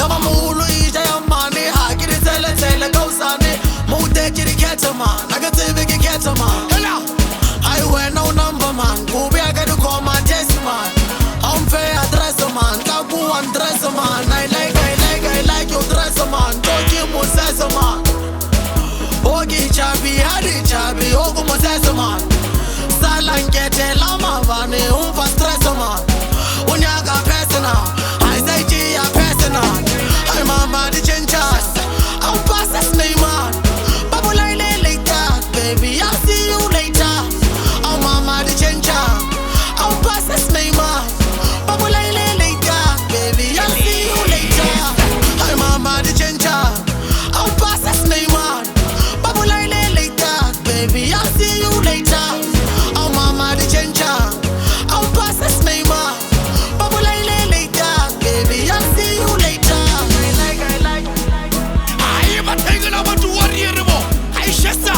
Yama mulu ija ya mani Hakiri tele tele gausani Mute kiri keta man Nagativi ki keta man I wear no number man Kubi agadu koma tesi man I'm fair dress man Kaku one dress man I like your dress man Toki musesa man Ogi chabi hadi chabi Ogu musesa man Salankete lama vane Umfa stress man Unyaga personal I say G ya personal Hi mama di chenchas I'll pass this name man Babu later Baby I'll see you later Oh mama di chenchas I'll pass this name man Babu later Baby I'll see you later Hi mama di chenchas I'll pass this name man Babu later Baby I'll see you later Oh mama di chenchas I'll pass this name man Babu later Baby I'll see you later I like I am a tangle of a warrior. I shessa,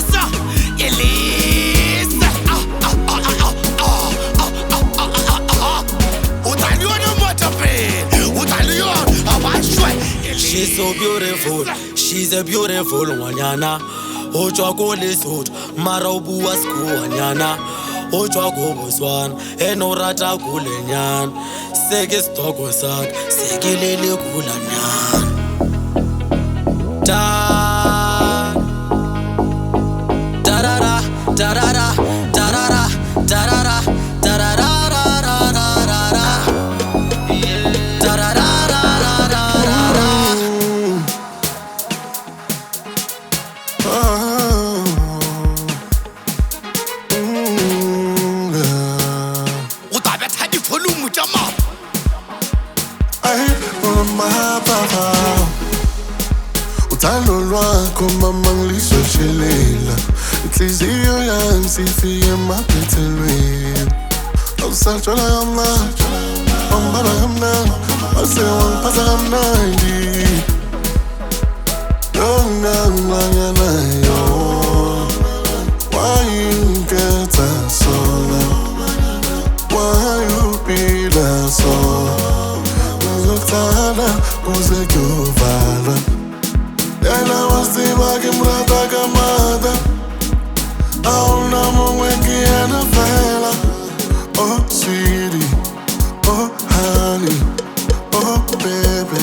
Elisa. She's so beautiful, she's a beautiful wanyana. Ocho ko lesot, marobu wasku wanyana. Ocho ko boswan, enorata kulenyan. Sege stoko sak, sege lele kulanyan. Da da da da da da da da da da. Uthando lwakho mama ngilisoshelela Inhliziyo yami sifiye emaphethelweni Awusatshola kamnandi, wangibamba kamnandi Wase wangiphatha kamnandi Yongamlanyanayo Wayingikhetha sona Wayuphila sona Ngizokuthanda kuze kuyovalwa Yena wasiba kimrata kamada Auna mungweki yana fela Oh sweetie, oh honey, oh baby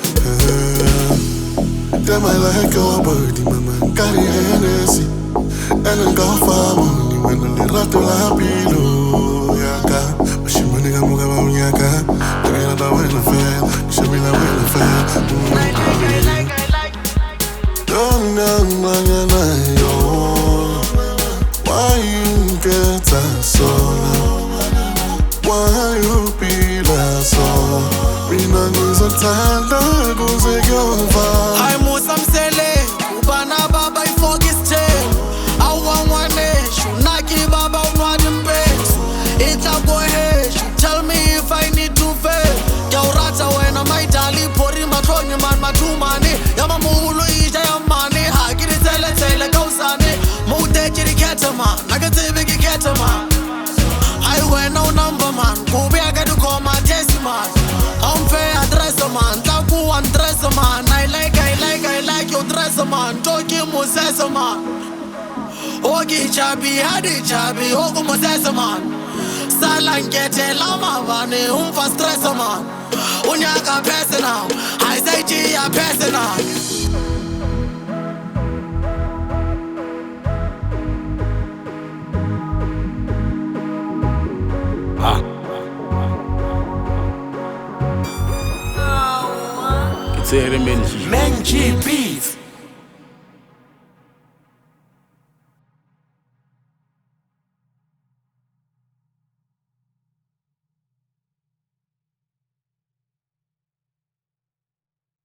Damn I like your body mama Kari Hennessy Ena ngafa muni Wena lirato la pilo Yaka Mashimani kamuka maunyaka Nagina ba wena fela Kishabila wena fela I like Yongamlanyanayo Wayingikhetha sona Wayuphila sona Mina ngizokuthanda kuze kuyovalwa Hayi Musa Msele, ubana baba ifokiste. Awangwane, shunaki baba unwadi mpethu. Itla go ahead, tell me if I need to fail. Yaurata wena maitali pori matonye man matumani. Yama muhulu ija ya mani, hakiri tele tele kausani. Mute kiri keta man, nagativi ki keta man. I wear no number man, kubi agadu koma tesi man. I'm fair dress man, kaku one dress man. I like your dress man, toki musesa man. Ogi chabi hadi chabi, ogu musesa man. Salankete lama vane, umfa stress man. Unyaka personal, I say G ya personal. It's a Menji Beats.